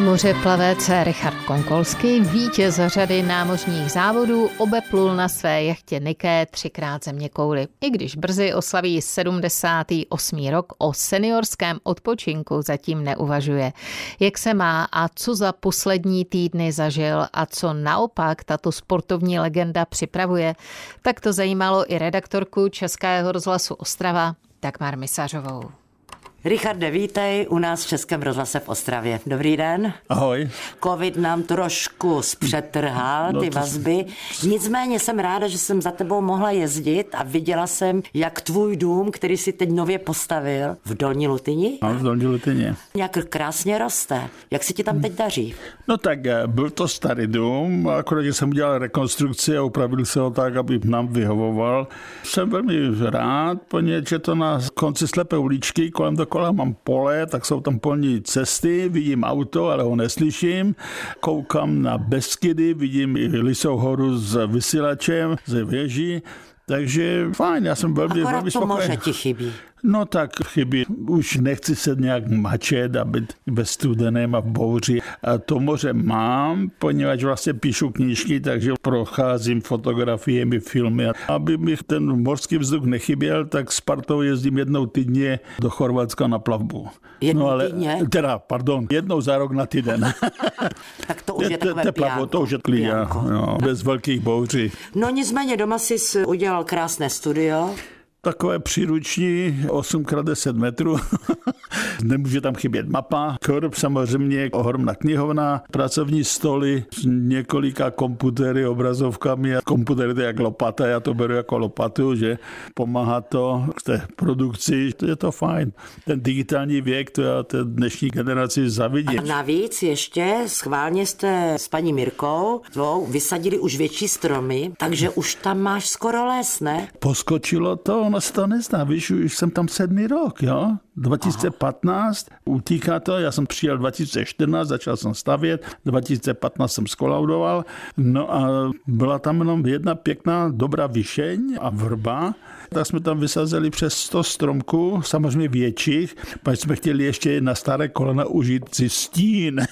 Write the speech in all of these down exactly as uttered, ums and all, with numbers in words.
Mořeplavec Richard Konkolský, vítěz řady námořních závodů, obeplul na své jachtě Nike třikrát zeměkouli. I když brzy oslaví sedmdesátý osmý rok, o seniorském odpočinku zatím neuvažuje. Jak se má a co za poslední týdny zažil a co naopak tato sportovní legenda připravuje, tak to zajímalo i redaktorku Českého rozhlasu Ostrava Dagmar Misařovou. Richarde, vítej u nás v Českém rozhlase v Ostravě. Dobrý den. Ahoj. Covid nám trošku zpřetrhal ty no to... vazby. Nicméně jsem ráda, že jsem za tebou mohla jezdit a viděla jsem, jak tvůj dům, který si teď nově postavil v Dolní Lutyni. No, v Dolní Lutyni. Jak krásně roste. Jak se ti tam teď daří? No tak byl to starý dům, akorát, že jsem udělal rekonstrukci a upravil se ho tak, aby nám vyhovoval. Jsem velmi rád, poněvadž je to na konci slepé uličky, kolem do kola mám pole, tak jsou tam polní cesty, vidím auto, ale ho neslyším. Koukám na Beskydy, vidím i Lisou horu s vysílačem, ze věží. Takže fajn, já jsem velmi, Akorát velmi to spokojený. moře ti chybí. No tak chybí. Už nechci se nějak mačet a být ve studeném a v bouři. A to moře mám, poněvadž vlastně píšu knížky, takže procházím fotografiemi, filmy. Aby mi ten mořský vzduch nechyběl, tak s partou jezdím jednou týdně do Chorvatska na plavbu. Jednou no ale, týdně? Teda, pardon, jednou za rok na týden. Tak to už je, je takové te, plavo, to už je klíja, no, bez velkých bouří. No nicméně doma jsi udělal krásné studio. Takové příruční osm krát deset metrů. Nemůže tam chybět mapa. Korb samozřejmě, ohromná knihovna, pracovní stoly s několika komputery, obrazovkami. Komputery to je jak lopata, já to beru jako lopatu, že pomáhá to k té produkci. Je to fajn. Ten digitální věk, to já té dnešní generaci zavidím. A navíc ještě schválně jste s paní Mirkou tvou vysadili už větší stromy, takže už tam máš skoro les, ne? Poskočilo to, ono se to nezná, víš, už jsem tam sedmý rok, jo? dva tisíce patnáct, Aha. utíká to, já jsem přijel dva tisíce čtrnáct, začal jsem stavět, dva tisíce patnáct jsem skolaudoval, no a byla tam jenom jedna pěkná, dobrá vyšeň a vrba, tak jsme tam vysazeli přes sto stromků, samozřejmě větších, pak jsme chtěli ještě na staré kolena užít si stín.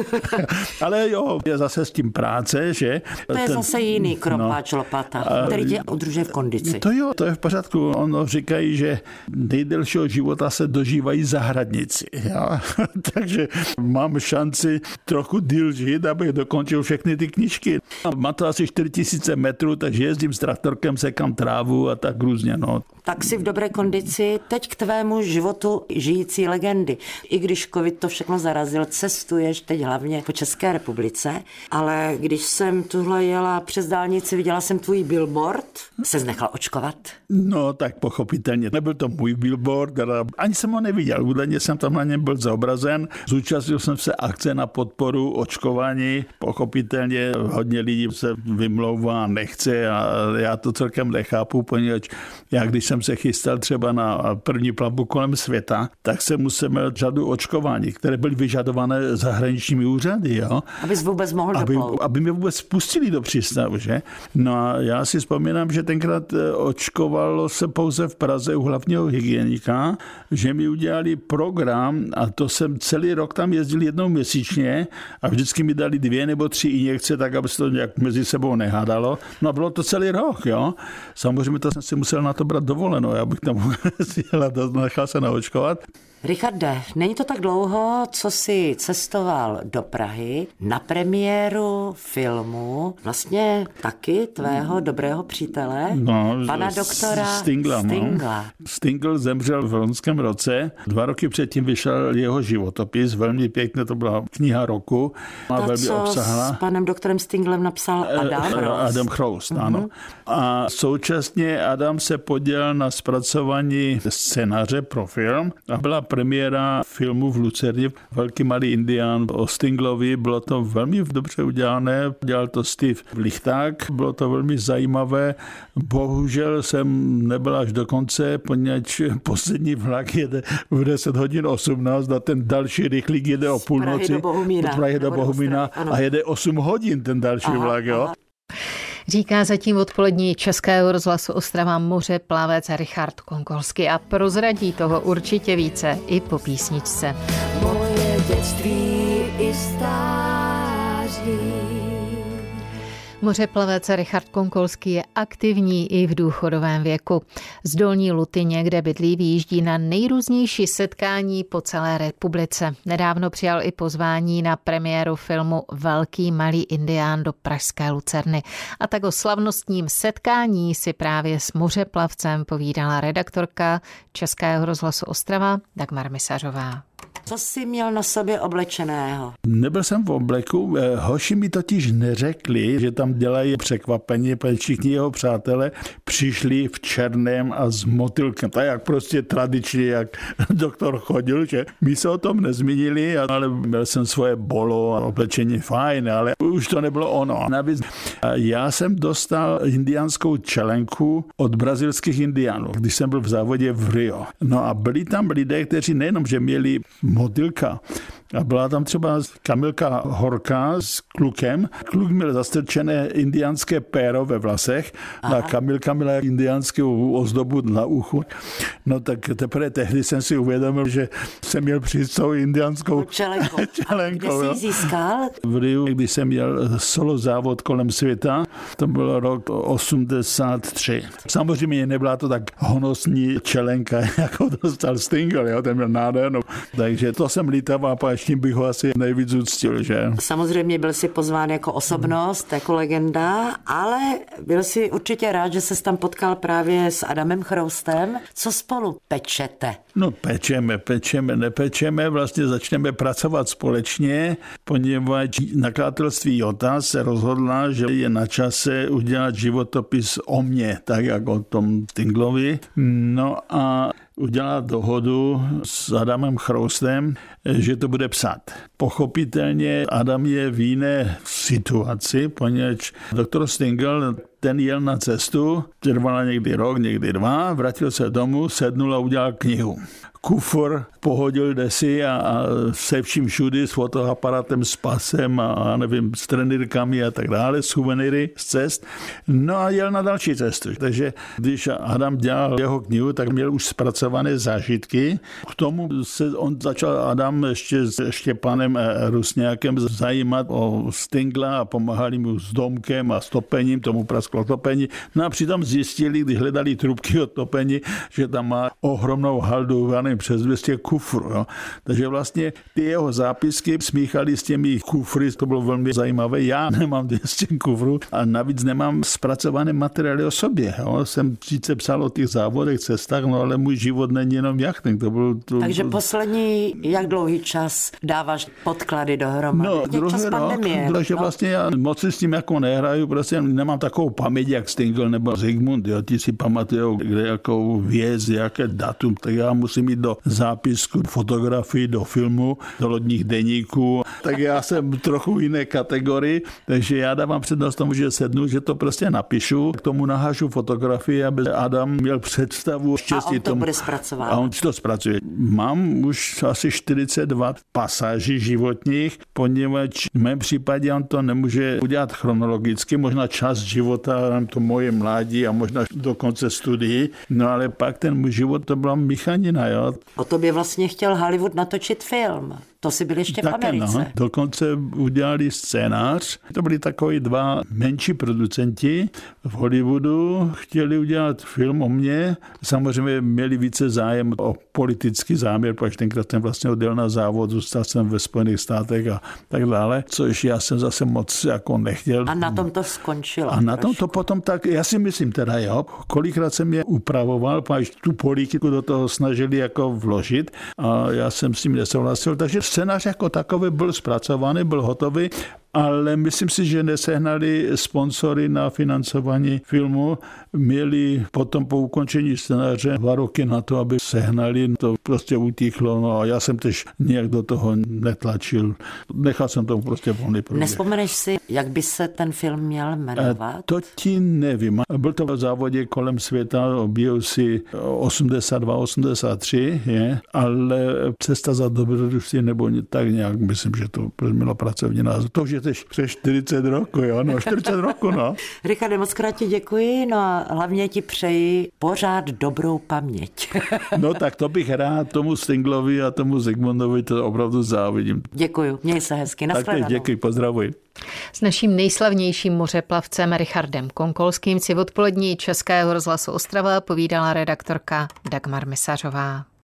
Ale jo, je zase s tím práce, že? To je Ten, zase jiný kropáč no, lopata, který tě udržuje v kondici. To jo, to je v pořádku. Ono říkají, že nejdelšího života se dožívají zahradníci. Ja? Takže mám šanci trochu díl žít, abych dokončil všechny ty knížky. Má to asi čtyři tisíce metrů, takže jezdím s traktorkem, sekám trávu a tak různě. No. Tak si v dobré kondici. Teď k tvému životu žijící legendy. I když covid to všechno zarazil, cestuješ teď hlavně po České republice, ale když jsem tuhle jela přes dálnici, viděla jsem tvůj billboard, ses nechal očkovat? No tak pochopitelně. Nebyl to můj billboard, ale ani jsem ho neviděl. Údajně jsem tam na něm byl zobrazen. Zúčastnil jsem se akce na podporu očkování. Pochopitelně hodně lidí se vymlouvá, nechce a já to celkem nechápu, poněvadž já když jsem se chystal třeba na první plavbu kolem světa, tak jsem musel mít řadu očkování, které byly vyžadované zahraničními úřady. Jo? Abys vůbec mohl aby, doplout. aby mě vůbec pustili do přístavu, že? No a já si vzpomínám, že tenkrát očkovalo se pouze v Praze u hlavního hygienika, že mi udělali program a to jsem celý rok tam jezdil jednou měsíčně a vždycky mi dali dvě nebo tři injekce, tak aby se to nějak mezi sebou nehádalo. No a bylo to celý rok, jo? Samozřejmě to jsem si musel na to brát dovoleno, já bych tam nechal se naočkovat. Richarde, není to tak dlouho, co jsi cestoval do Prahy na premiéru filmu, vlastně taky tvého dobrého přítele, no, pana doktora Stingla. Stingla. No. Stingl zemřel v loňském roce, dva roky předtím vyšel jeho životopis, velmi pěkně, to byla kniha roku. To, velmi co obsahla. s panem doktorem Stinglem napsal Adam Chroust. Adam Chroust, uh-huh. ano. A současně Adam se podělil na zpracování scénáře pro film a byla premiéra filmu v Lucerně Velký malý indián o Stinglovi. Bylo to velmi dobře udělané. Dělal to Steve Lichták. Bylo to velmi zajímavé. Bohužel jsem nebyl až do konce, poněvadž poslední vlak jede v deset hodin osmnáct a ten další rychlík jede o půlnoci. Do Bohumína. Do Prahy do Bohumína a jede osm hodin ten další aha, vlak. Jo? Aha. Říká zatím odpolední Českého rozhlasu Ostrava mořeplavec Richard Konkolský a prozradí toho určitě více i po písničce. Moje dětství i stáří. Mořeplavec Richard Konkolský je aktivní i v důchodovém věku. Z Dolní Lutyně, kde bydlí, vyjíždí na nejrůznější setkání po celé republice. Nedávno přijal i pozvání na premiéru filmu Velký malý indián do pražské Lucerny. A tak o slavnostním setkání si právě s mořeplavcem povídala redaktorka Českého rozhlasu Ostrava Dagmar Misařová. Co jsi měl na sobě oblečeného? Nebyl jsem v obleku, hoši mi totiž neřekli, že tam dělají překvapení, protože všichni jeho přátelé přišli v černém a s motylkem. Tak jak prostě tradičně, jak doktor chodil, že my se o tom nezmínili, ale měl jsem svoje bolo a oblečení fajn, ale už to nebylo ono. Navíc já jsem dostal indiánskou čelenku od brazilských indiánů, když jsem byl v závodě v Rio. No a byli tam lidé, kteří nejenom, že měli motylka. A byla tam třeba Kamilka Horká s klukem. Kluk měl zastrčené indiánské péro ve vlasech. Aha. A Kamilka měla indiánskou ozdobu na uchu. No tak teprve tehdy jsem si uvědomil, že jsem měl přijít s tou indiánskou čelenkou. čelenkou. A kde jsi ji získal? V Riu, když jsem měl solo závod kolem světa, to byl rok osmdesát tři. Samozřejmě nebyla to tak honosní čelenka, jako dostal Stingl, jo? Ten měl nádhernou. Takže to jsem lítával a páčním bych ho asi nejvíc uctil, že? Samozřejmě byl si pozván jako osobnost, jako legenda, ale byl si určitě rád, že ses tam potkal právě s Adamem Chroustem. Co spolu pečete? No pečeme, pečeme, nepečeme, vlastně začneme pracovat společně, poněvadž nakladatelství Jota se rozhodla, že je na čase udělat životopis o mně, tak jako o tom Stinglovi. No a udělat dohodu s Adamem Chroustem, že to bude psát. Pochopitelně Adam je v jiné situaci, poněvadž doktor Stingl, ten jel na cestu, trvala někdy rok, někdy dva, vrátil se domů, sednul a udělal knihu. Kufr pohodil desi a, a se vším všudy s fotoaparatem, s pasem a, a nevím, s trenýrkami a tak dále, suvenýry z cest. No a jel na další cestu. Takže když Adam dělal jeho knihu, tak měl už zpracované zážitky. K tomu se on začal Adam ještě s Štěpánem Rusňákem zajímat o Stingla a pomáhali mu s domkem a s topením, tomu prasklo topení. No a přitom zjistili, když hledali trubky od topení, že tam má ohromnou haldu, přes dvě stě kufrů. Jo. Takže vlastně ty jeho zápisky smíchali s těmi kufry, to bylo velmi zajímavé. Já nemám dvě stě kufrů a navíc nemám zpracované materiály o sobě. Jo. Jsem sice psal o těch závodech, cestách, no ale můj život není jenom jachting. To bylo, to, Takže to... poslední, jak dlouhý čas dáváš podklady dohromady? No, druhý čas rok, pandemie, takže no? vlastně já moc si s tím jako nehraju, prostě nemám takovou paměť, jak Stingl nebo Zigmund. Jo. Ti si pamatujou, kde jakou věc, jaké datum, tak já musím jít do zápisku, fotografii, do filmu, do lodních deníků. Tak já jsem trochu jiné kategorii, takže já dávám přednost tomu, že sednu, že to prostě napíšu, k tomu nahážu fotografii, aby Adam měl představu štěstí. A on to tomu. bude zpracovat. A on to zpracuje. Mám už asi čtyřicet dva pasáží životních, poněvadž v mém případě on to nemůže udělat chronologicky, možná čas života, to moje mládí a možná dokonce studií, no ale pak ten můj život to byla michanina, jo. O tobě vlastně chtěl Hollywood natočit film. To si byl ještě v Také, Americe. No. Dokonce udělali scénář. To byli takový dva menší producenti v Hollywoodu. Chtěli udělat film o mně. Samozřejmě měli více zájem o politický záměr, protože tenkrát jsem vlastně odjel na závod, zůstal jsem ve Spojených státech a tak dále, což já jsem zase moc jako nechtěl. A na tom to skončilo. A na tom to potom tak, já si myslím teda, jo, kolikrát jsem je upravoval, protože tu politiku do toho snažili jako vložit a já jsem s tím nesouhlasil, takže scénář jako takový byl zpracovaný, byl hotový, ale myslím si, že nesehnali sponsory na financování filmu. Měli potom po ukončení scénáře dva roky na to, aby sehnali. To prostě utichlo. No a já jsem tež nějak do toho netlačil. Nechal jsem tomu prostě volný průběh. Nespomeneš si, jak by se ten film měl jmenovat? To ti nevím. Byl to v závodě kolem světa, objel si osmdesát dva osmdesát tři, je, ale Cesta za dobrodružství nebo tak nějak, myslím, že to mělo pracovní název. To už je přes, přes čtyřicet roku, jo, no, čtyřicet roku, no. Richarde, moc krát ti děkuji, no a hlavně ti přeji pořád dobrou paměť. No tak to bych rád tomu Stinglovi a tomu Zigmundovi to opravdu závidím. Děkuju, měj se hezky, nashledanou. Tak děkuji, pozdravuji. S naším nejslavnějším mořeplavcem Richardem Konkolským si v odpolední Českého rozhlasu Ostrava povídala redaktorka Dagmar Misařová.